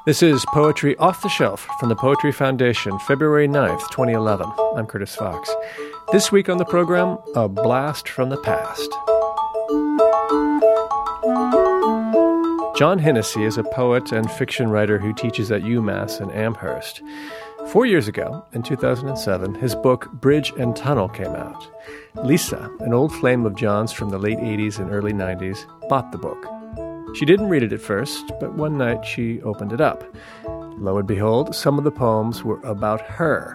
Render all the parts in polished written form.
This is Poetry Off the Shelf from the Poetry Foundation, February 9th, 2011. I'm Curtis Fox. This week on the program, a blast from the past. John Hennessy is a poet and fiction writer who teaches at UMass in Amherst. 4 years ago, in 2007, his book Bridge and Tunnel came out. Lisa, an old flame of John's from the late 80s and early 90s, bought the book. She didn't read it at first, but one night she opened it up. Lo and behold, some of the poems were about her.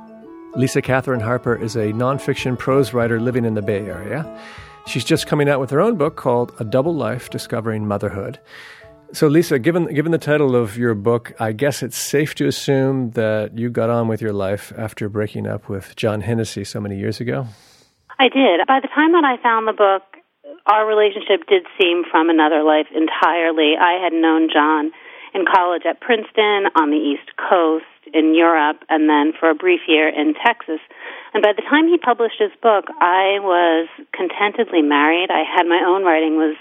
Lisa Catherine Harper is a nonfiction prose writer living in the Bay Area. She's just coming out with her own book called A Double Life, Discovering Motherhood. So Lisa, given the title of your book, I guess it's safe to assume that you got on with your life after breaking up with John Hennessy so many years ago? I did. By the time that I found the book, our relationship did seem from another life entirely. I had known John in college at Princeton, on the East Coast, in Europe, and then for a brief year in Texas. And by the time he published his book, I was contentedly married. I had my own writing was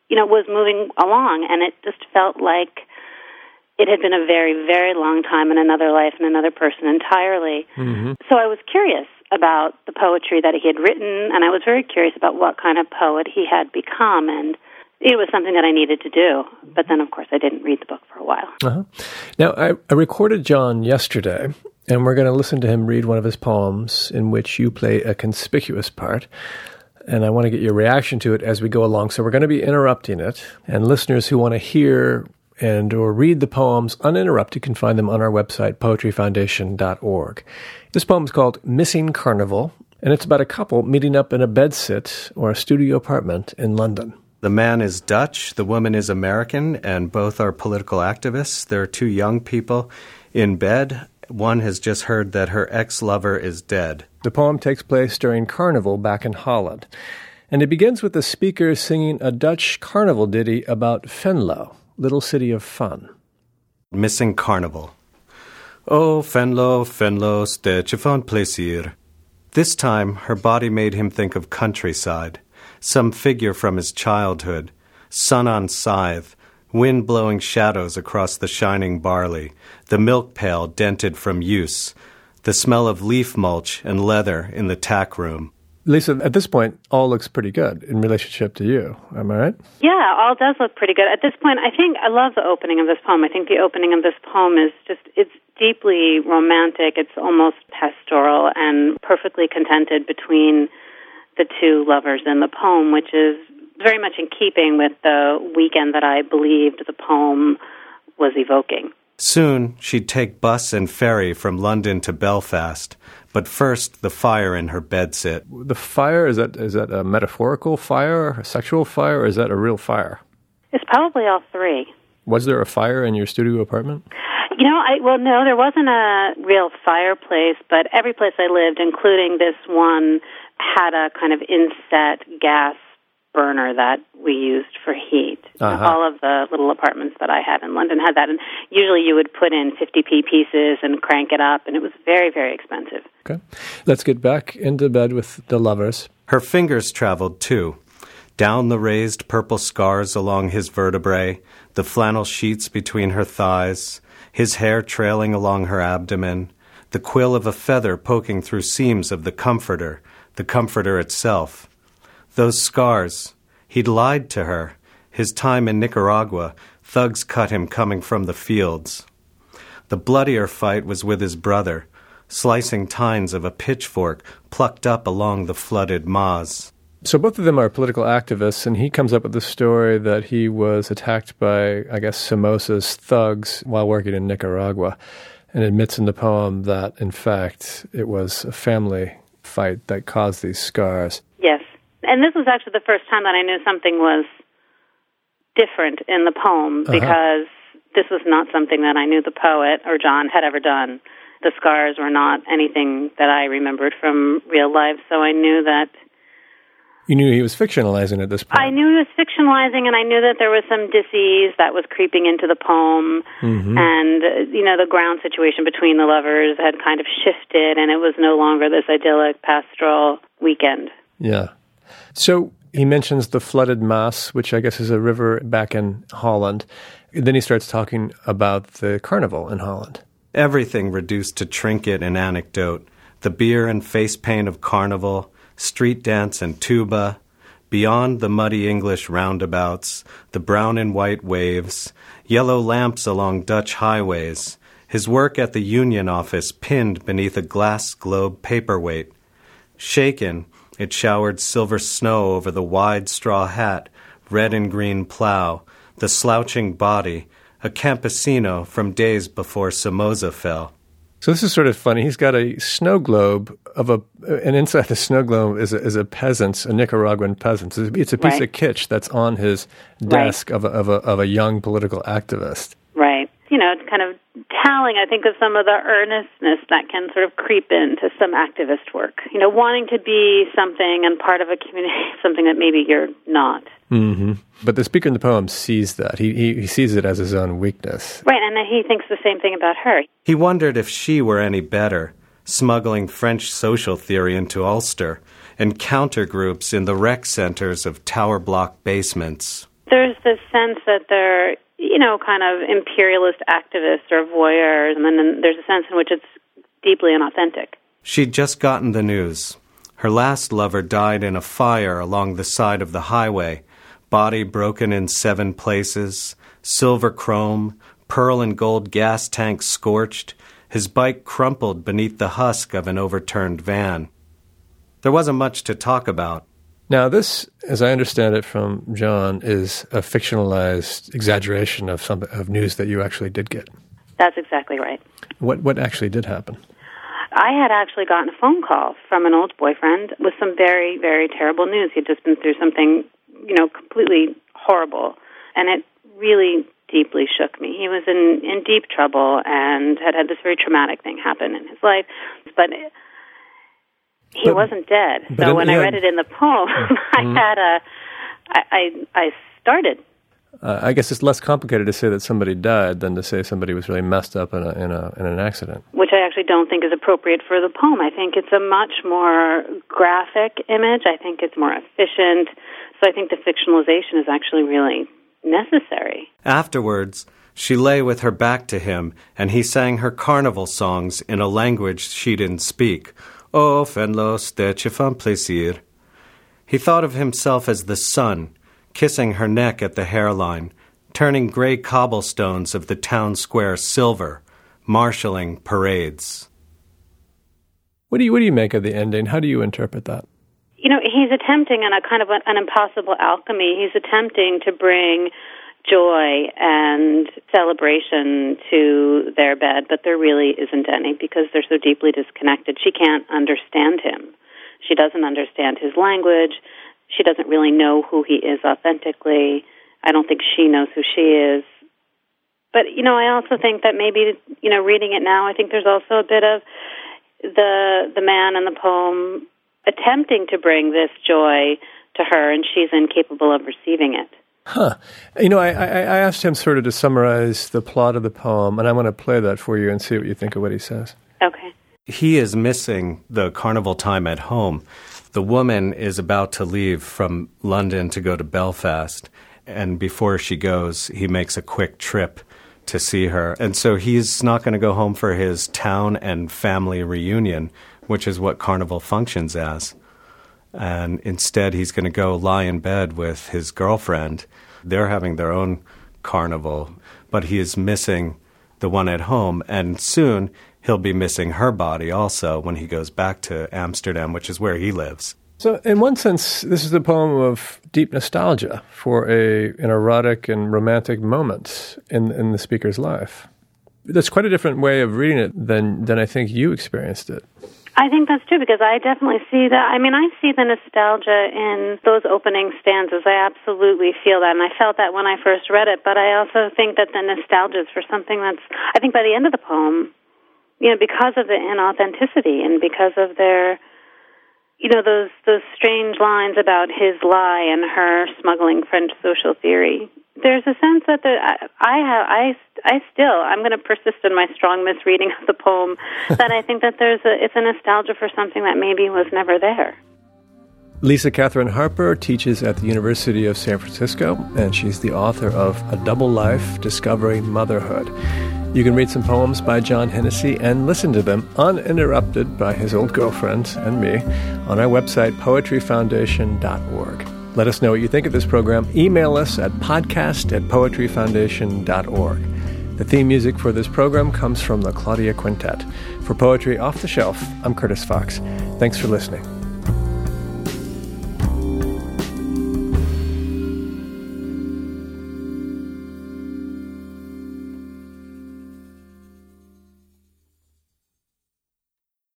moving along, and it just felt like it had been a very, very long time in another life and another person entirely. Mm-hmm. So I was curious about the poetry that he had written, and I was very curious about what kind of poet he had become, and it was something that I needed to do. But then, of course, I didn't read the book for a while. Uh-huh. Now, I recorded John yesterday, and we're going to listen to him read one of his poems in which you play a conspicuous part, and I want to get your reaction to it as we go along. So we're going to be interrupting it, and listeners who want to hear and or read the poems uninterrupted can find them on our website, poetryfoundation.org. This poem is called Missing Carnival, and it's about a couple meeting up in a bedsit or a studio apartment in London. The man is Dutch, the woman is American, and both are political activists. There are two young people in bed. One has just heard that her ex-lover is dead. The poem takes place during Carnival back in Holland, and it begins with the speaker singing a Dutch carnival ditty about Venlo, little city of fun. Missing Carnival. Oh, Venlo, Venlo, stedje van plezier. This time, her body made him think of countryside, some figure from his childhood, sun on scythe, wind blowing shadows across the shining barley, the milk pail dented from use, the smell of leaf mulch and leather in the tack room. Lisa, at this point, all looks pretty good in relationship to you. Am I right? Yeah, all does look pretty good. At this point, I love the opening of this poem. I think the opening of this poem is it's deeply romantic. It's almost pastoral and perfectly contented between the two lovers in the poem, which is very much in keeping with the weekend that I believed the poem was evoking. Soon, she'd take bus and ferry from London to Belfast, but first, the fire in her bedsit. The fire, is that a metaphorical fire, a sexual fire, or is that a real fire? It's probably all three. Was there a fire in your studio apartment? No, there wasn't a real fireplace, but every place I lived, including this one, had a kind of inset gas burner that we used for heat. Uh-huh. All of the little apartments that I had in London had that, and usually you would put in 50p pieces and crank it up, and it was very, very expensive. Okay. Let's get back into bed with the lovers. Her fingers traveled, too, down the raised purple scars along his vertebrae, the flannel sheets between her thighs, his hair trailing along her abdomen, the quill of a feather poking through seams of the comforter itself. Those scars. He'd lied to her. His time in Nicaragua, thugs cut him coming from the fields. The bloodier fight was with his brother, slicing tines of a pitchfork plucked up along the flooded Maas. So both of them are political activists, and he comes up with the story that he was attacked by, I guess, Somoza's thugs while working in Nicaragua, and admits in the poem that, in fact, it was a family fight that caused these scars. Yes. And this was actually the first time that I knew something was different in the poem, because this was not something that I knew the poet or John had ever done. The scars were not anything that I remembered from real life, so I knew that... You knew he was fictionalizing at this point. I knew he was fictionalizing, and I knew that there was some dis-ease that was creeping into the poem, and, the ground situation between the lovers had kind of shifted, and it was no longer this idyllic pastoral weekend. Yeah. So he mentions the flooded Maas, which I guess is a river back in Holland. Then he starts talking about the carnival in Holland. Everything reduced to trinket and anecdote. The beer and face paint of carnival, street dance and tuba, beyond the muddy English roundabouts, the brown and white waves, yellow lamps along Dutch highways, his work at the union office pinned beneath a glass globe paperweight. Shaken, it showered silver snow over the wide straw hat, red and green plow, the slouching body, a campesino from days before Somoza fell. So this is sort of funny. He's got a snow globe and inside the snow globe is a peasant, a Nicaraguan peasant. It's a piece of kitsch that's on his desk of a young political activist. Right. You know, it's kind of telling, I think, of some of the earnestness that can sort of creep into some activist work. You know, wanting to be something and part of a community, something that maybe you're not. Mm-hmm. But the speaker in the poem sees that. He sees it as his own weakness. Right, and he thinks the same thing about her. He wondered if she were any better, smuggling French social theory into Ulster and counter-groups in the rec centers of tower block basements. There's this sense that they're, you know, kind of imperialist activists or voyeurs, and then there's a sense in which it's deeply inauthentic. She'd just gotten the news. Her last lover died in a fire along the side of the highway, body broken in 7 places, silver chrome, pearl and gold gas tank scorched, his bike crumpled beneath the husk of an overturned van. There wasn't much to talk about. Now, this, as I understand it from John, is a fictionalized exaggeration of news that you actually did get. That's exactly right. What actually did happen? I had actually gotten a phone call from an old boyfriend with some very, very terrible news. He'd just been through something, you know, completely horrible, and it really deeply shook me. He was in deep trouble and had this very traumatic thing happen in his life, but he wasn't dead. So when I read it in the poem, I started. I guess it's less complicated to say that somebody died than to say somebody was really messed up in an accident. Which I actually don't think is appropriate for the poem. I think it's a much more graphic image. I think it's more efficient. So I think the fictionalization is actually really necessary. Afterwards, she lay with her back to him, and he sang her carnival songs in a language she didn't speak. Oh, fenlos de chifan plaisir. He thought of himself as the sun, kissing her neck at the hairline, turning gray cobblestones of the town square silver, marshalling parades. What do you make of the ending? How do you interpret that? You know, he's attempting in a kind of an impossible alchemy. He's attempting to bring joy and celebration to their bed, but there really isn't any because they're so deeply disconnected. She can't understand him. She doesn't understand his language. She doesn't really know who he is authentically. I don't think she knows who she is. But, you know, I also think that maybe, you know, reading it now, I think there's also a bit of the man in the poem attempting to bring this joy to her, and she's incapable of receiving it. Huh. You know, I asked him sort of to summarize the plot of the poem, and I want to play that for you and see what you think of what he says. Okay. He is missing the carnival time at home. The woman is about to leave from London to go to Belfast, and before she goes, he makes a quick trip to see her. And so he's not going to go home for his town and family reunion, which is what carnival functions as. And instead, he's going to go lie in bed with his girlfriend. They're having their own carnival, but he is missing the one at home, and soon he'll be missing her body also when he goes back to Amsterdam, which is where he lives. So in one sense, this is a poem of deep nostalgia for an erotic and romantic moment in the speaker's life. That's quite a different way of reading it than I think you experienced it. I think that's true, because I definitely see that. I mean, I see the nostalgia in those opening stanzas. I absolutely feel that, and I felt that when I first read it, but I also think that the nostalgia is for something that's, I think by the end of the poem, you know, because of the inauthenticity and because of their, you know, those strange lines about his lie and her smuggling French social theory, there's a sense that I'm going to persist in my strong misreading of the poem, that I think that it's a nostalgia for something that maybe was never there. Lisa Catherine Harper teaches at the University of San Francisco, and she's the author of A Double Life, Discovering Motherhood. You can read some poems by John Hennessy and listen to them uninterrupted by his old girlfriend and me on our website, poetryfoundation.org. Let us know what you think of this program. Email us at podcast@poetryfoundation.org. The theme music for this program comes from the Claudia Quintet. For Poetry Off the Shelf, I'm Curtis Fox. Thanks for listening.